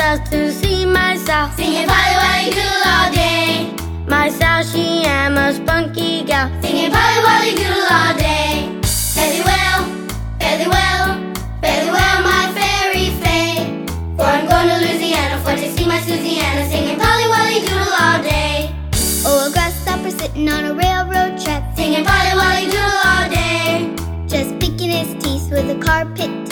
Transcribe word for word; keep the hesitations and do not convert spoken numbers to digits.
south to see myself, singing Polly Wolly Doodle all day. Myself, she am a spunky gal, singing Polly Wolly Doodle all day. Fare thee well, fare thee well, fare thee well, my fairy fae. For I'm going to Louisiana for to see my Susiana, singing Polly Wolly Doodle all day. Oh, a grasshopper sitting on a railroad track, singing Polly Wolly Doodle all day. just picking his teeth with a carpet